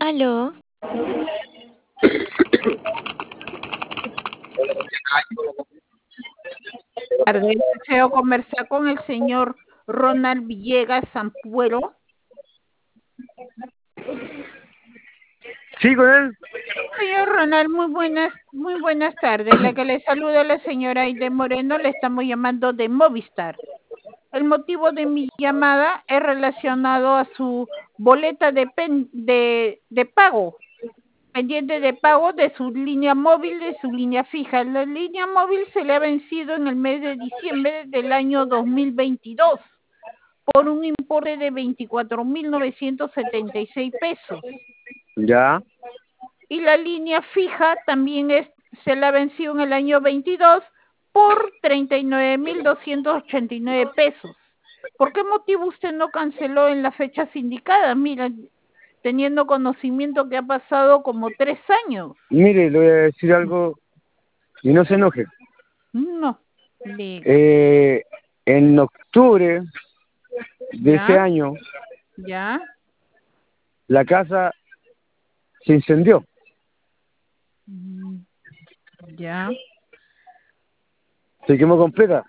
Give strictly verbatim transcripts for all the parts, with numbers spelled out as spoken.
Aló. Tarde, deseo conversar con el señor Ronald Villegas Sampuero. Sí, con él. Señor Ronald, muy buenas, muy buenas tardes. La que le saluda la señora Aide Moreno, le estamos llamando de Movistar. El motivo de mi llamada es relacionado a su boleta de, pen, de, de pago, pendiente de pago de su línea móvil, de su línea fija. La línea móvil se le ha vencido en el mes de diciembre del año dos mil veintidós por un importe de veinticuatro mil novecientos setenta y seis pesos. Ya. Y la línea fija también es, se la venció en el año veintidós por treinta y nueve mil doscientos ochenta y nueve pesos. ¿Por qué motivo usted no canceló en las fechas indicadas? Mira, teniendo conocimiento que ha pasado como tres años. Mire, le voy a decir algo y no se enoje. No. Le... Eh, en octubre de ¿Ya? ese año, ¿Ya? la casa se incendió. ¿Ya? Se quemó completa.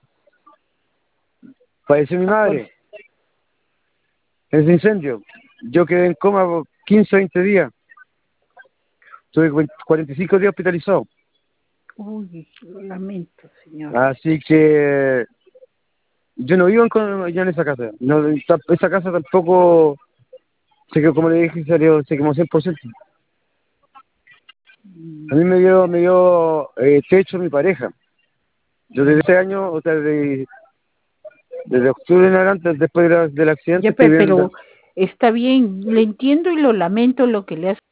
Falleció mi madre en ese incendio. Yo quedé en coma por quince o veinte días. Estuve cuarenta y cinco días hospitalizado. Uy, lo lamento, señor. Así que yo no vivo en, ya en esa casa. No, esa casa tampoco se quedó, como le dije, salió, se quemó cien por ciento. A mí me dio, me dio eh, techo mi pareja. Yo desde ese año, o sea, desde, desde octubre en adelante, después de la, del accidente, Ya, estoy pero viendo. está bien, le entiendo y lo lamento lo que le hace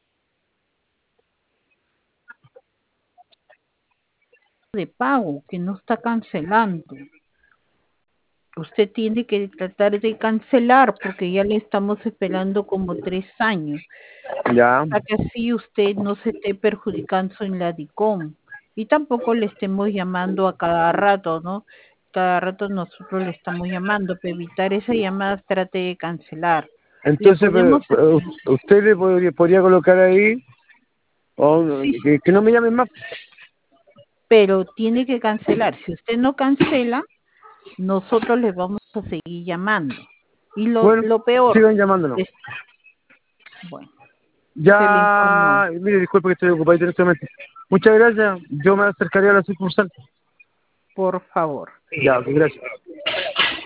de pago, que no está cancelando. Usted tiene que tratar de cancelar porque ya le estamos esperando como tres años. Ya. Para que así usted no se esté perjudicando en la DICOM y tampoco le estemos llamando a cada rato, ¿no? Cada rato nosotros le estamos llamando. Para evitar esa llamada, trate de cancelar. Entonces, podemos... pero, usted le podría, podría colocar ahí, o sí, que, que no me llamen más. Pero tiene que cancelar. Si usted no cancela, nosotros les vamos a seguir llamando. Y lo, Bueno, lo peor... sigan llamándonos. Es, bueno. Ya, mire, disculpe que estoy ocupado en este momento. Muchas gracias. Yo me acercaría a la sucursal. Por favor. Ya, gracias.